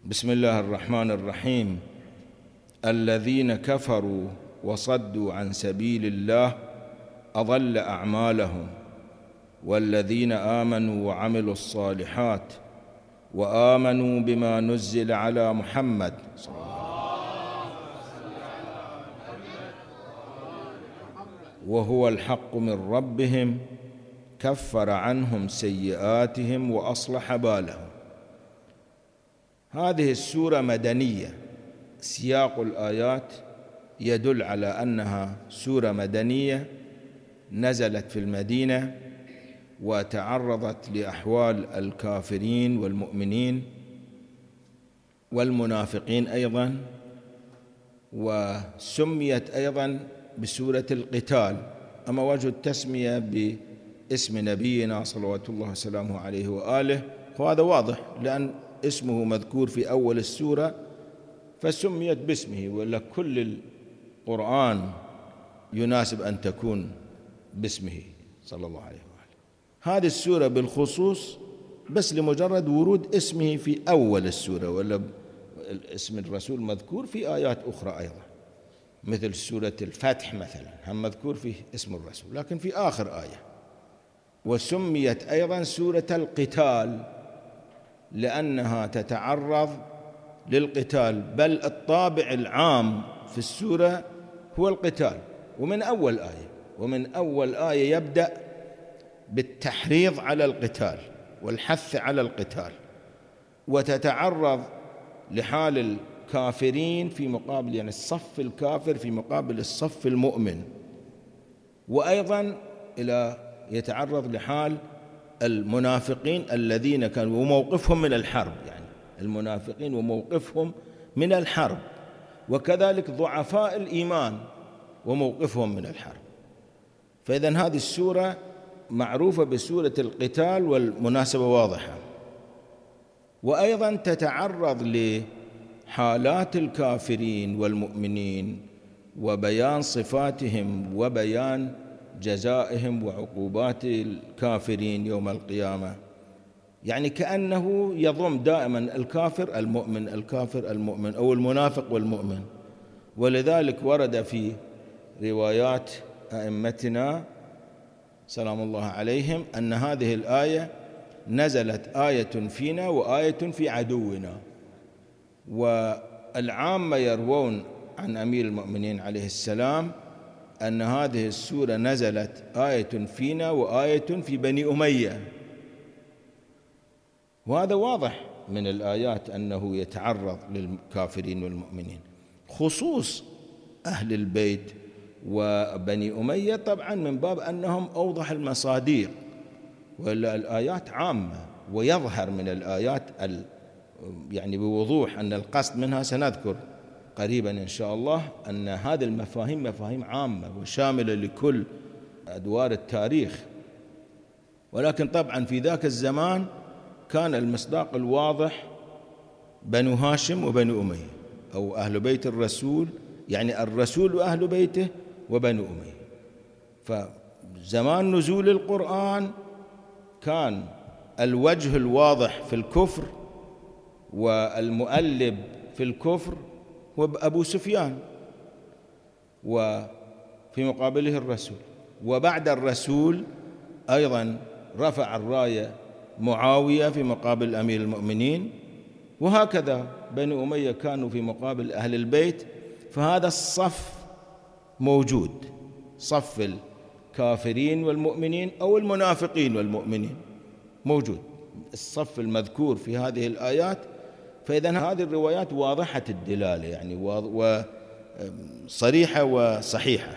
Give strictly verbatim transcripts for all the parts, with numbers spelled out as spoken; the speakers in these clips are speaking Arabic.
بسم الله الرحمن الرحيم. الذين كفروا وصدوا عن سبيل الله أضل أعمالهم، والذين آمنوا وعملوا الصالحات وآمنوا بما نزل على محمد وهو الحق من ربهم كفر عنهم سيئاتهم وأصلح بالهم. هذه السورة مدنية، سياق الآيات يدل على أنها سورة مدنية نزلت في المدينة وتعرضت لأحوال الكافرين والمؤمنين والمنافقين أيضا، وسميت أيضا بسورة القتال. أما وجه التسمية باسم نبينا صلوات الله وسلامه عليه وآله فهذا واضح، لأن اسمه مذكور في أول السورة فسميت باسمه، ولا كل القرآن يناسب أن تكون باسمه صلى الله عليه وآله. هذه السورة بالخصوص بس لمجرد ورود اسمه في أول السورة، ولا اسم الرسول مذكور في آيات أخرى أيضا، مثل سورة الفتح مثلا هم مذكور فيه اسم الرسول لكن في آخر آية. وسميت أيضا سورة القتال لأنها تتعرض للقتال، بل الطابع العام في السورة هو القتال، ومن أول آية ومن أول آية يبدأ بالتحريض على القتال والحث على القتال، وتتعرض لحال الكافرين في مقابل يعني الصف الكافر في مقابل الصف المؤمن، وأيضا إلى يتعرض لحال المنافقين الذين كانوا وموقفهم من الحرب، يعني المنافقين وموقفهم من الحرب، وكذلك ضعفاء الإيمان وموقفهم من الحرب. فإذن هذه السورة معروفة بسورة القتال والمناسبة واضحة، وأيضا تتعرض لحالات الكافرين والمؤمنين وبيان صفاتهم وبيان جزائهم وعقوبات الكافرين يوم القيامة، يعني كأنه يضم دائما الكافر المؤمن الكافر المؤمن أو المنافق والمؤمن. ولذلك ورد في روايات أئمتنا سلام الله عليهم أن هذه الآية نزلت آية فينا وآية في عدونا، والعامة يروون عن أمير المؤمنين عليه السلام أن هذه السورة نزلت آية فينا وآية في بني أمية، وهذا واضح من الآيات أنه يتعرض للكافرين والمؤمنين. خصوص أهل البيت وبني أمية طبعا من باب أنهم أوضح المصاديق، وإلا الآيات عامة، ويظهر من الآيات يعني بوضوح أن القصد منها سنذكر قريبا إن شاء الله أن هذه المفاهيم مفاهيم عامة وشاملة لكل أدوار التاريخ. ولكن طبعا في ذاك الزمان كان المصداق الواضح بنو هاشم وبنو أمية، أو أهل بيت الرسول، يعني الرسول وأهل بيته وبنو أمية. فزمان نزول القرآن كان الوجه الواضح في الكفر والمؤلب في الكفر هو أبو سفيان، وفي مقابله الرسول، وبعد الرسول أيضا رفع الراية معاوية في مقابل أمير المؤمنين، وهكذا بني أمية كانوا في مقابل أهل البيت. فهذا الصف موجود، صف الكافرين والمؤمنين أو المنافقين والمؤمنين موجود، الصف المذكور في هذه الآيات. فإذن هذه الروايات واضحة الدلالة يعني وصريحة وصحيحة.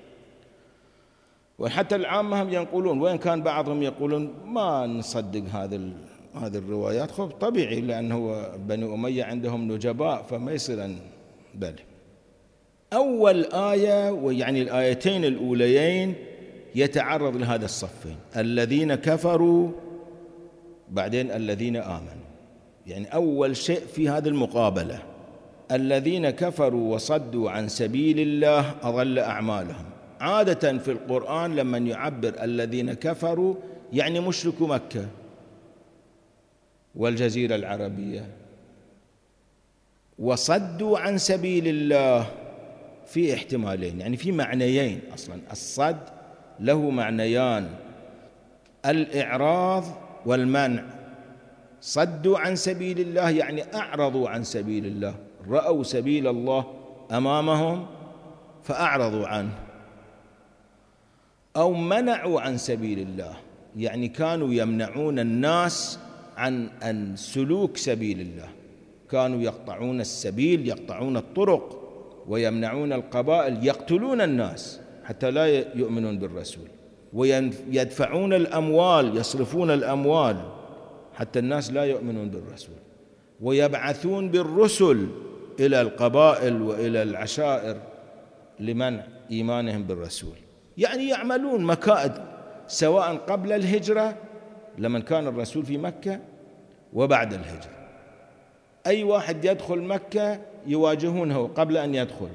وحتى العامة هم ينقلون، وإن كان بعضهم يقولون ما نصدق هذه هذه الروايات، خب طبيعي لأنه بني أمية عندهم نجباء فما يصير أن بل. أول آية ويعني الآيتين الأوليين يتعرض لهذا الصفين، الذين كفروا بعدين الذين آمنوا، يعني أول شيء في هذه المقابلة الذين كفروا وصدوا عن سبيل الله أضل أعمالهم. عادة في القرآن لمن يعبر الذين كفروا يعني مشركو مكة والجزيرة العربية وصدوا عن سبيل الله في احتمالين، يعني في معنيين. أصلا الصد له معنيان: الإعراض والمنع. صدوا عن سبيل الله يعني أعرضوا عن سبيل الله، رأوا سبيل الله أمامهم فأعرضوا عنه. أو منعوا عن سبيل الله يعني كانوا يمنعون الناس عن أن سلوك سبيل الله، كانوا يقطعون السبيل، يقطعون الطرق، ويمنعون القبائل، يقتلون الناس حتى لا يؤمنون بالرسول، ويدفعون الأموال، يصرفون الأموال حتى الناس لا يؤمنون بالرسول، ويبعثون بالرسل إلى القبائل وإلى العشائر لمنع إيمانهم بالرسول. يعني يعملون مكائد سواء قبل الهجرة لمن كان الرسول في مكة وبعد الهجرة. أي واحد يدخل مكة يواجهونه قبل أن يدخل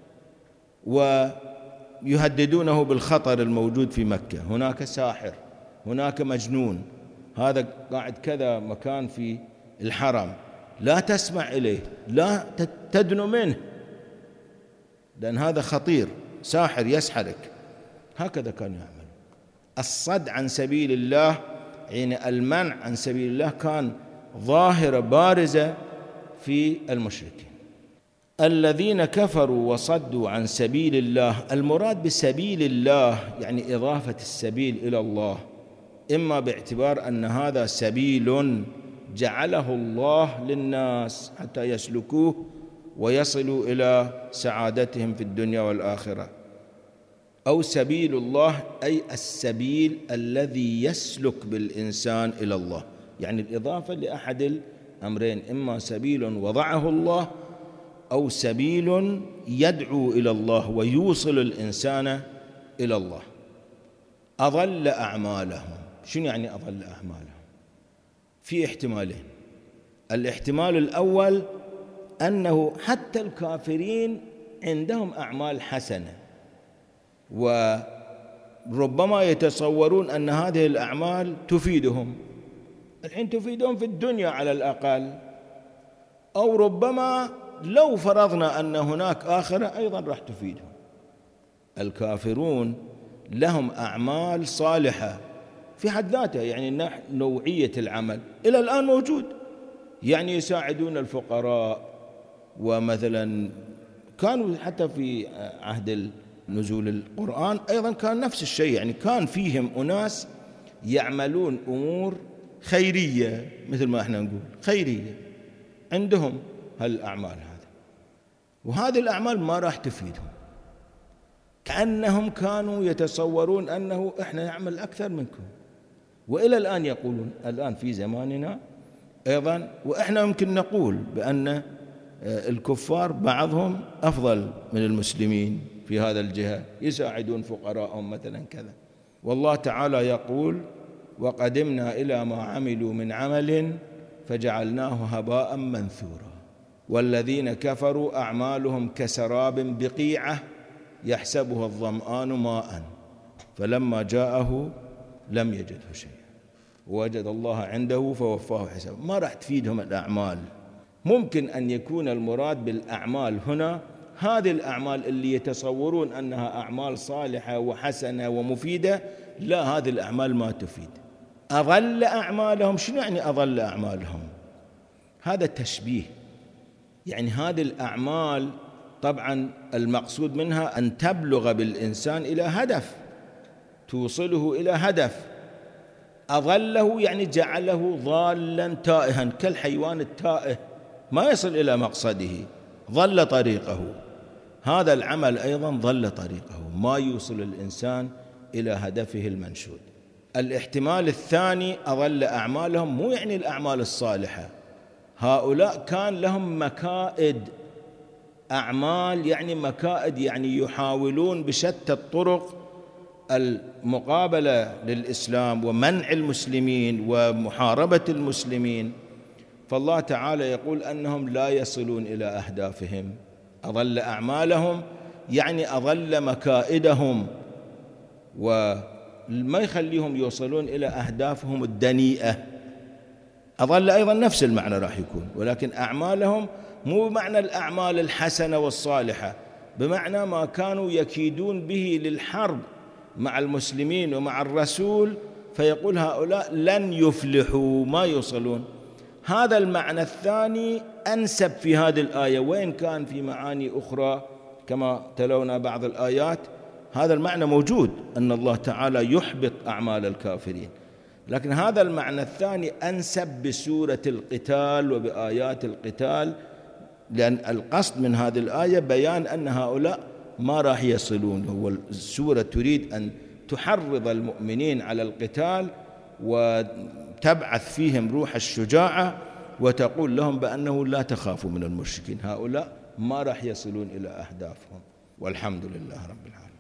ويهددونه بالخطر الموجود في مكة، هناك ساحر، هناك مجنون، هذا قاعد كذا مكان في الحرم، لا تسمع إليه، لا تدنو منه لأن هذا خطير، ساحر يسحرك. هكذا كانوا يعملون. الصد عن سبيل الله يعني المنع عن سبيل الله كان ظاهرة بارزة في المشركين. الذين كفروا وصدوا عن سبيل الله، المراد بسبيل الله يعني إضافة السبيل إلى الله، إما باعتبار أن هذا سبيل جعله الله للناس حتى يسلكوه ويصلوا إلى سعادتهم في الدنيا والآخرة، أو سبيل الله أي السبيل الذي يسلك بالإنسان إلى الله، يعني الإضافة لأحد الأمرين، إما سبيل وضعه الله أو سبيل يدعو إلى الله ويوصل الإنسان إلى الله. أضل أعمالهم. شنو يعني أضل أعمالهم؟ في احتمالين. الاحتمال الأول أنه حتى الكافرين عندهم أعمال حسنة، وربما يتصورون أن هذه الأعمال تفيدهم، الحين تفيدهم في الدنيا على الأقل، أو ربما لو فرضنا أن هناك آخرة أيضا راح تفيدهم. الكافرون لهم أعمال صالحة في حد ذاتها، يعني نوعية العمل إلى الآن موجود، يعني يساعدون الفقراء، ومثلا كانوا حتى في عهد نزول القرآن أيضا كان نفس الشيء، يعني كان فيهم أناس يعملون أمور خيرية مثل ما احنا نقول خيرية، عندهم هالأعمال هذه، وهذه الأعمال ما راح تفيدهم، كأنهم كانوا يتصورون أنه احنا نعمل أكثر منكم، وإلى الآن يقولون الآن في زماننا أيضا، وإحنا يمكن نقول بأن الكفار بعضهم أفضل من المسلمين في هذا الجهة، يساعدون فقراءهم مثلا كذا. والله تعالى يقول: وقدمنا إلى ما عملوا من عمل فجعلناه هباء منثورا. والذين كفروا أعمالهم كسراب بقيعة يحسبه الظمآن ماء فلما جاءه لم يجده شيئا ووجد الله عنده فوفاه حسابه. ما راح تفيدهم الأعمال. ممكن أن يكون المراد بالأعمال هنا هذه الأعمال اللي يتصورون أنها أعمال صالحة وحسنة ومفيدة، لا، هذه الأعمال ما تفيد. أضل أعمالهم. شنو يعني أضل أعمالهم؟ هذا تشبيه، يعني هذه الأعمال طبعا المقصود منها أن تبلغ بالإنسان إلى هدف، توصله إلى هدف. أضله يعني جعله ضالا تائها كالحيوان التائه، ما يصل إلى مقصده، ضل طريقه. هذا العمل أيضا ضل طريقه، ما يوصل الإنسان إلى هدفه المنشود. الاحتمال الثاني أضل أعمالهم مو يعني الأعمال الصالحة، هؤلاء كان لهم مكائد، أعمال يعني مكائد، يعني يحاولون بشتى الطرق المقابلة للإسلام ومنع المسلمين ومحاربة المسلمين، فالله تعالى يقول أنهم لا يصلون إلى أهدافهم. أضل أعمالهم يعني أضل مكائدهم، وما يخليهم يوصلون إلى أهدافهم الدنيئة. أظل أيضا نفس المعنى راح يكون، ولكن أعمالهم مو بمعنى الأعمال الحسنة والصالحة، بمعنى ما كانوا يكيدون به للحرب مع المسلمين ومع الرسول، فيقول هؤلاء لن يفلحوا، ما يوصلون. هذا المعنى الثاني أنسب في هذه الآية، وإن كان في معاني أخرى كما تلونا بعض الآيات هذا المعنى موجود، أن الله تعالى يحبط أعمال الكافرين، لكن هذا المعنى الثاني أنسب بسورة القتال وبآيات القتال، لأن القصد من هذه الآية بيان أن هؤلاء ما راح يصلون. هو السورة تريد أن تحرض المؤمنين على القتال وتبعث فيهم روح الشجاعة، وتقول لهم بأنه لا تخافوا من المشركين، هؤلاء ما راح يصلون إلى أهدافهم. والحمد لله رب العالمين.